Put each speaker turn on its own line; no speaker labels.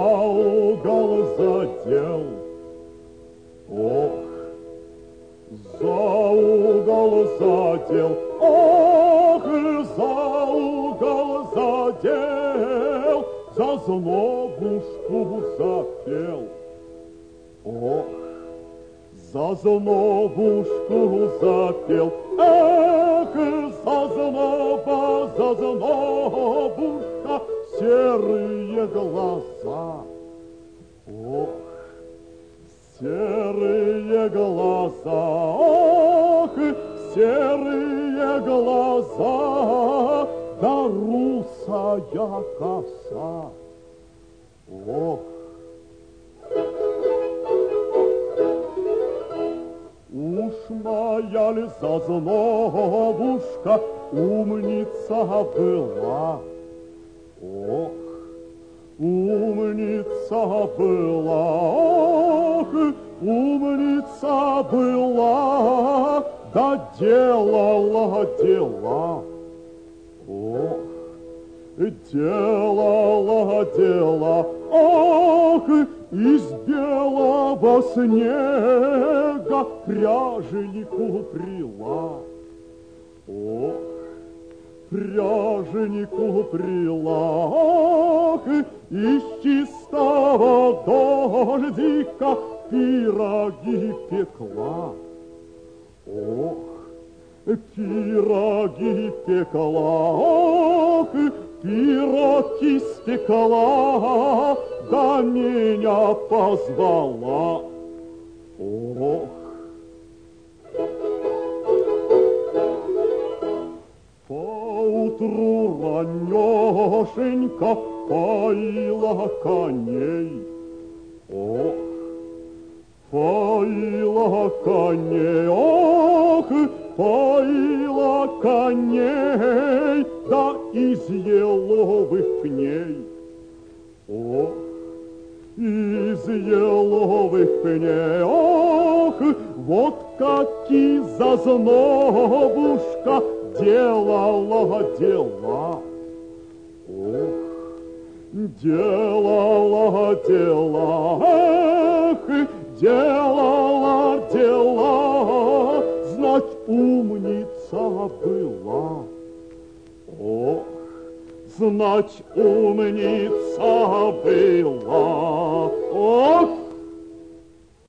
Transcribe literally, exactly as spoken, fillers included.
угол задел. Ох, за угол задел, ох, за угол задел, за знобушку запел. Ох, за знобушку запел, эх, за зноба, за знобушка, серые глаза. Ох, серые глаза, ох, серые глаза, да русая коса. Ох, уж моя ли зазнобушка умница была. Ох, умница была, ох, умница была, да делала дела. Ох, делала дела, ох, из белого снега пряженику прила. Ох, пряженику прила, ох, из чистого дождика пироги пекла. Ох, пироги пекла, ох, пироги спекла, да меня позвала. Ох, поутру ранешенько поила коней. Ох, поила коней, ох, поила коней, да из еловых пней. Ох, из еловых пней, ох, вот как и зазнобушка делала дела. Ох, делала дела, эх, делала дела, знать умница была. Ох, знать умница была.